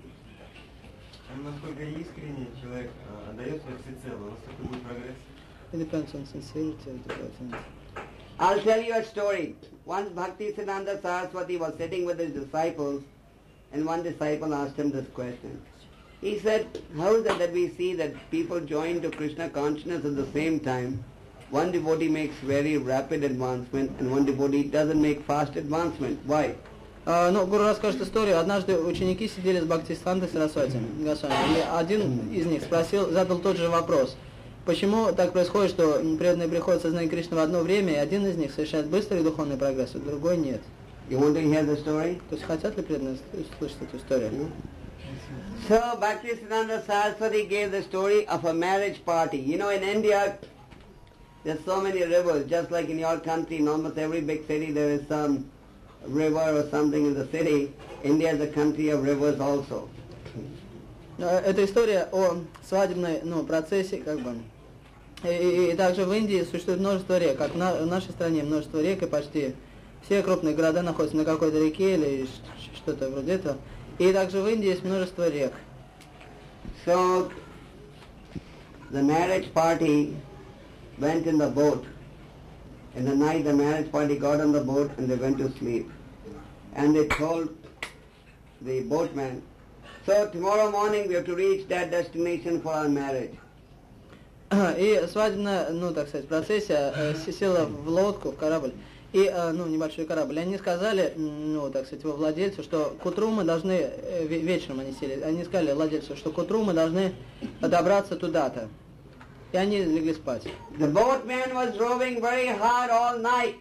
Насколько искренне человек отдается всецело, настолько будет прогресс. It depends on sincerity of the person. I'll tell you a story. Once Bhaktisiddhanta Saraswati was sitting with his disciples, and one disciple asked him this question. He said, how is it that we see that people join to Krishna consciousness at the same time? One devotee makes very rapid advancement, and one devotee doesn't make fast advancement. Why? Ну, Гуру расскажет историю. Однажды ученики сидели с Бхактисиддхантой Сарасвати Госвами, и один из них задал тот же вопрос. Почему так происходит, что преданные приходят в сознание Кришны в одно время, и один из них совершает быстрый духовный прогресс, а другой нет? You want to hear the story? То есть хотят ли преданные слышать эту историю? So Bhaktisiddhanta Saraswati gave the story of a marriage party. You know, in India, there's so many rivers, just like in your country, in almost every big city there is some river or something in the city. India is a country of rivers also. Это история о свадебной процессе, как бы. И также в Индии существует множество рек, как в нашей стране множество рек, и почти все крупные города находятся на какой-то реке или что-то вроде этого. И также в Индии есть множество рек. So, the marriage party went in the boat. In the night the marriage party got on the boat and they went to sleep. And they told the boatman, so tomorrow morning we have to reach that destination for our marriage. И свадебная, так сказать, процессия села в лодку, в корабль, и, небольшой корабль. Они сказали, так сказать, его владельцу, что к утру мы должны, вечером они сели, они сказали владельцу, что к утру мы должны добраться туда-то. И они легли спать. The boatman was rowing very hard all night.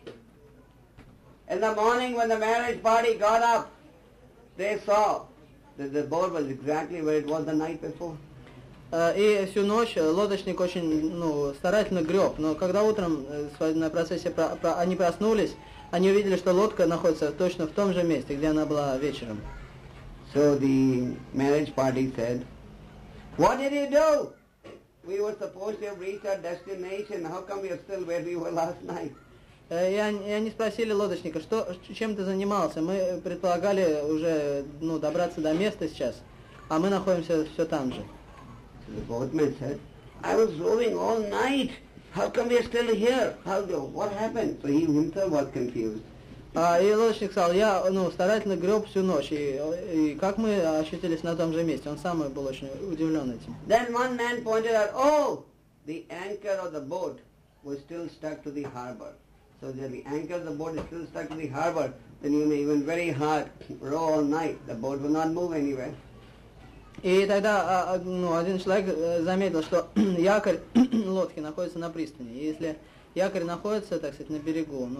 In the morning when the marriage party got up, they saw that the boat was exactly where it was the night before. И всю ночь лодочник очень старательно греб, но когда утром свадебная процессия они проснулись, они увидели, что лодка находится точно в том же месте, где она была вечером. So the marriage party said, what did you do? We were supposed to have reached our destination. How come we are still where we were last night? И они спросили лодочника, чем ты занимался? Мы предполагали уже добраться до места сейчас, а мы находимся все там же. So the boatman said, I was rowing all night. How come we are still here? What happened? So he himself was confused. И лодочник сказал, я старательно греб всю ночь, и как мы очутились на том же месте? Он сам был очень удивлен этим. Then one man pointed out, oh, the anchor of the boat was still stuck to the harbor. So that the anchor of the boat is still stuck to the harbor, then you may even very hard row all night. The boat will not move anywhere. И тогда один человек заметил, что якорь лодки находится на пристани. И если якорь находится, так сказать, на берегу,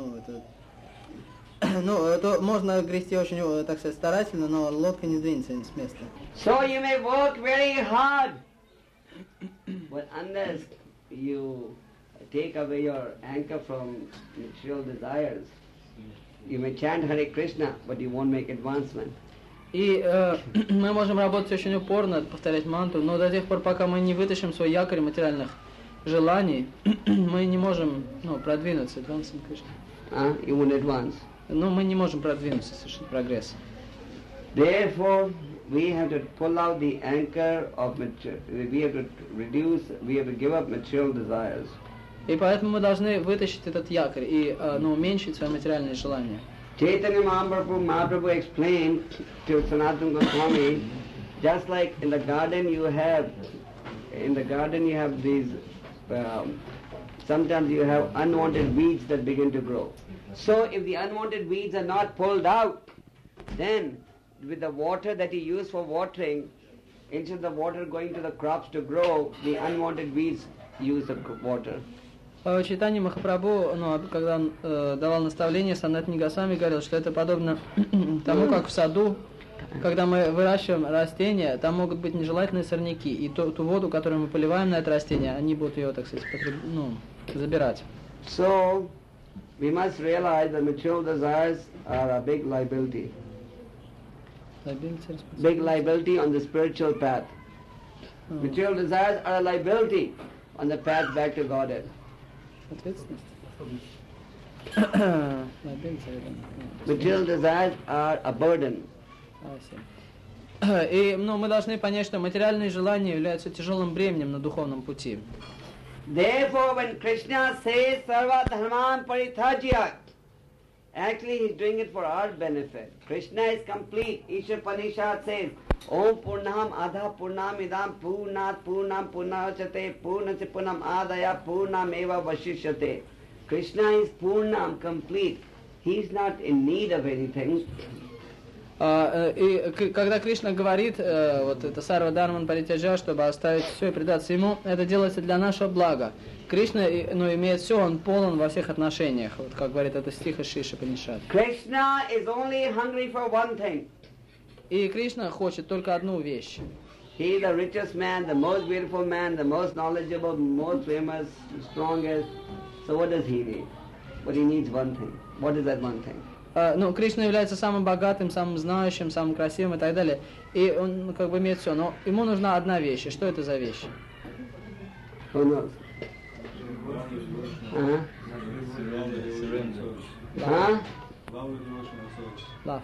то можно грести очень, так сказать, старательно, но лодка не двинется с места. So you may work very hard, but unless you take away your anchor from material desires, you may chant Hare Krishna, but you won't make advancement. И мы можем работать очень упорно, повторять мантру, но до тех пор, пока мы не вытащим свой якорь материальных желаний, мы не можем продвинуться. You won't advance. Но мы не можем продвинуться, совершить прогресс. Therefore, we have to pull out the anchor of material. We have to give up material desires. И поэтому мы должны вытащить этот якорь и уменьшить свои материальные желания. Chaitanya Mahaprabhu explained to Sanatana Goswami, just like in the garden you have these, sometimes you have unwanted weeds that begin to grow. So if the unwanted weeds are not pulled out, then with the water that you use for watering, instead of the water going to the crops to grow, the unwanted weeds use the water. Чайтанья Махапрабху, когда он давал наставление, Санатани Госвами говорил, что это подобно тому, как в саду, когда мы выращиваем растения, там могут быть нежелательные сорняки, и ту воду, которую мы поливаем на это растение, они будут ее, так сказать, забирать. So, we must realize that material desires are a big liability. Big liability on the spiritual path. Material desires are a liability on the path back to Godhead. Ответственность. Material desires are a burden. И мы должны понять, что материальные желания являются тяжелым бременем на духовном пути. Therefore, when Krishna says Sarva Dharman Parithyajya, actually he is doing it for our benefit. Krishna is complete. Isha Upanishad says, Om Purnam Adha Purnam Idam Purnat Purnam Purnachate Purnase Purnam Adaya Purnam Eva Vashishyate. Krishna is Purnam, complete. He is not in need of anything. И когда Кришна говорит, вот это Сарва Дharman Паритяджа, чтобы оставить все и предаться Ему, это делается для нашего блага. Кришна, имеет все, Он полон во всех отношениях, вот как говорит это стих из Шиши Панишат. Krishna is only hungry for one thing. И Кришна хочет только одну вещь. He is the richest man, the most beautiful man, the most knowledgeable, most famous, strongest. So what does he need? But he needs one thing. What is that one thing? Кришна является самым богатым, самым знающим, самым красивым и так далее. И он как бы имеет все, но ему нужна одна вещь. И что это за вещь? Who knows? Love.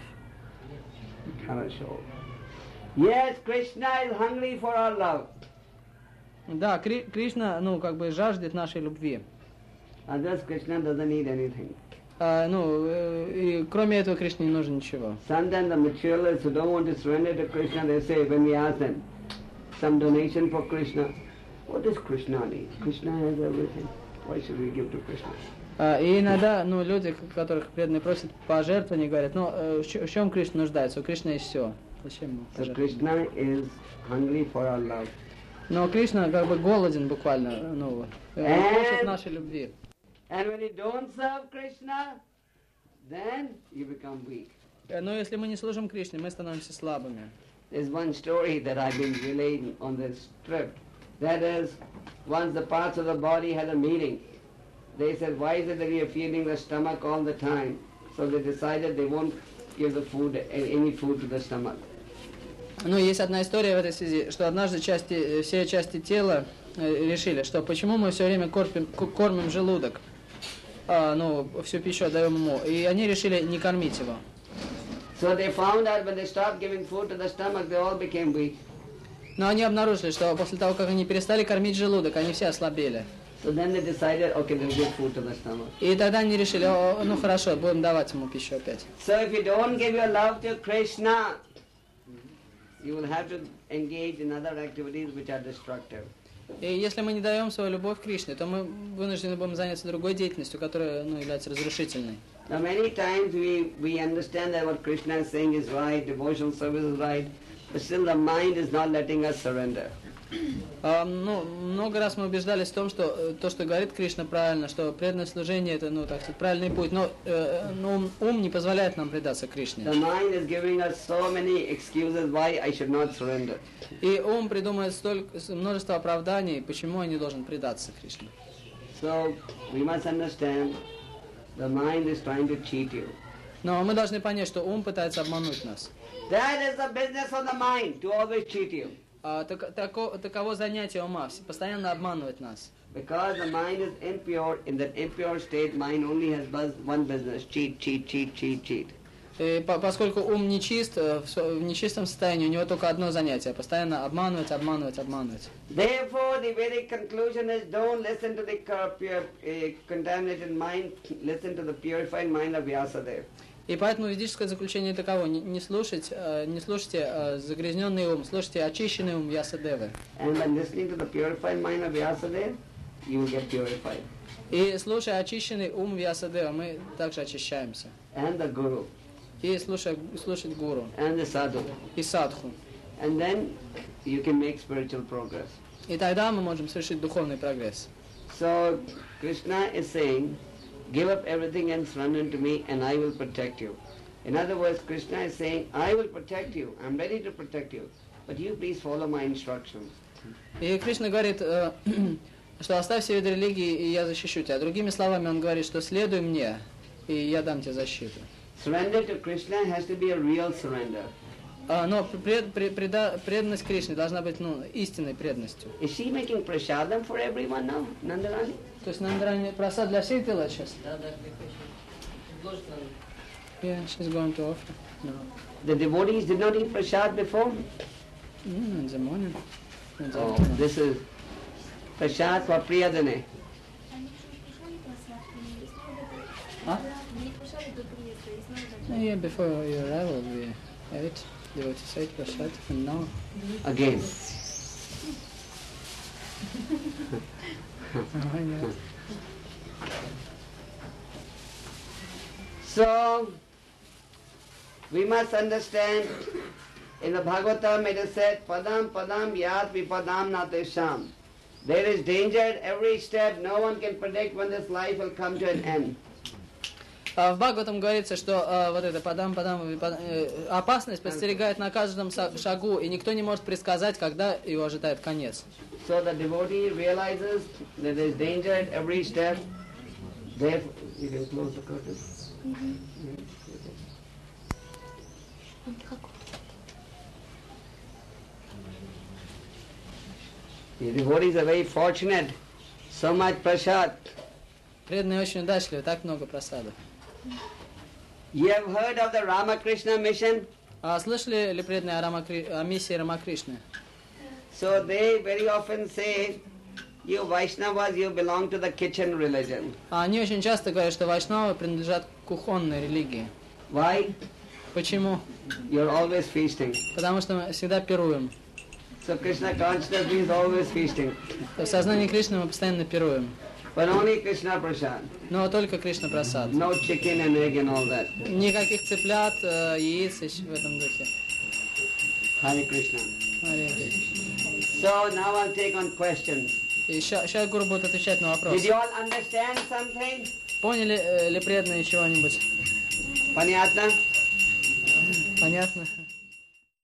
Yes, Krishna is hungry for our love. Да, Кришна, как бы жаждет нашей любви. Others, Krishna doesn't need anything. И кроме этого Кришне не нужно ничего. Sometimes the materialists who don't want to surrender to Krishna, they say, when we ask them, some donation for Krishna, what does Krishna need? Krishna has everything. Why should we give to Krishna? И иногда, люди, которых преданные просят пожертвования, говорят, в чем Кришна нуждается? У Кришны есть все. Зачем ему пожертвовать? So Krishna is hungry for our love. Но Кришна как бы голоден буквально, хочет нашей любви. And when you don't serve Krishna, then you become weak. Но если мы не служим Кришне, мы становимся слабыми. There's one story that I've been relating on this trip. That is, once the parts of the body had a meeting, they said, why is it that we are feeding the stomach all the time? So they decided they won't give the food, any food to the stomach. Есть одна история в этой связи, что однажды все части тела решили, что почему мы все время кормим желудок, всю пищу отдаем ему, и они решили не кормить его. So they found out when they stopped giving food to the stomach, they all became weak. Но они обнаружили, что после того, как они перестали кормить желудок, они все ослабели. So then they decided, okay, they'll give food to the stomach. И тогда они решили, хорошо, будем давать ему пищу опять. So if you don't give your love to Krishna, you will have to engage in other activities which are destructive. И если мы не даем свою любовь к Кришне, то мы вынуждены будем заняться другой деятельностью, которая является разрушительной. Now many times we understand that what Krishna is saying is right, devotional service is right, but still the mind is not letting us surrender. Много раз мы убеждались в том, что то, что говорит Кришна, правильно, что преданное служение это, так сказать, правильный путь, но ум не позволяет нам предаться Кришне. The mind is giving us so many excuses why I should not surrender. И ум придумывает множество оправданий, почему я не должен предаться Кришне. So we must understand the mind is trying to cheat you. Но мы должны понять, что ум пытается обмануть нас. That is the business of the mind, to always cheat you. Таково занятие ума, постоянно обманывать нас. Because the mind is impure, in that impure state, mind only has one business: cheat, cheat, cheat, cheat, cheat. И поскольку ум нечист, в нечистом состоянии у него только одно занятие: постоянно обманывать, обманывать, обманывать. Therefore, the very conclusion is: don't listen to the contaminated mind, listen to the purified mind of Vyasadeva. И поэтому ведическое заключение таково: не слушайте загрязненный ум, слушайте очищенный ум Вьясадевы. And by listening to the purified mind of Vyasadeva, you will get purified. И слушая очищенный ум Вьясадева, мы также очищаемся. And the Guru. И слушать гуру. And the Sadhu. И садху. And then you can make spiritual progress. И тогда мы можем совершить духовный прогресс. So Krishna is saying, give up everything and surrender to me and I will protect you. In other words, Krishna is saying, I will protect you, I'm ready to protect you, but you please follow my instructions. И Кришна говорит, что оставь все виды религии, и я защищу тебя. Другими словами, он говорит, что следуй мне, и я дам тебе защиту. Surrender to Krishna has to be a real surrender. Но преданность Кришне должна быть истинной преданностью. Is she making prasadam for everyone now, Nandarani? То есть Нандарани просад для всех делает сейчас? Да, да, Yeah, she's going to offer. No. The devotees did not eat prasad before? In the morning. Oh, this is prasad for Priyadane. Huh? Yeah, before your arrival we ate. Devotees ate prasad, and now Again. So, we must understand, in the Bhagavatam it is said, Padam Padam Yat Vipadam Natesham. There is danger at every step, no one can predict when this life will come to an end. В Бхагаватам говорится, что вот это опасность подстерегает на каждом шагу, и никто не может предсказать, когда его ожидает конец. So the devotee realizes that there is danger at every step. Therefore, you can close the curtain. The devotees are very fortunate. So much prasad. Преданные очень удачливы, так много просадов. You have heard of the Ramakrishna mission? А слышали ли преданные о миссии Рамакришны? So they very often say, you Vaishnavas, you belong to the kitchen religion. Они очень часто говорят, что вайшнавы принадлежат к кухонной религии. Why? Почему? You're always feasting. Потому что мы всегда пируем. So Krishna consciousness means always feasting. В сознании Кришны мы постоянно пируем. But only Krishna prasad. Но только Кришна прасад. No chicken and egg and all that. Никаких цыплят, яиц в этом духе. Hare Krishna. Харе Кришна. So now I'll take on questions. И сейчас гуру будет отвечать на Did вопросы. you all understand something? Поняли ли преданные чего-нибудь? Panyatna? Понятно?